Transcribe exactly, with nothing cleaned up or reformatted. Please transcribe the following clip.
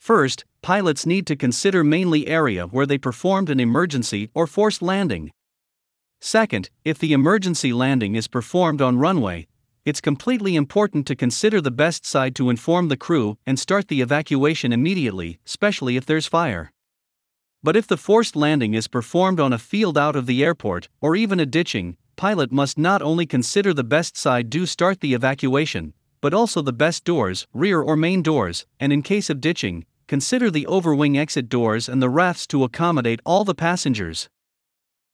First, pilots need to consider mainly area where they performed an emergency or forced landing. Second, if the emergency landing is performed on runway, it's completely important to consider the best side to inform the crew and start the evacuation immediately, especially if there's fire. But if the forced landing is performed on a field out of the airport, or even a ditching, pilot must not only consider the best side to start the evacuation, but also the best doors, rear or main doors, and in case of ditching, consider the overwing exit doors and the rafts to accommodate all the passengers.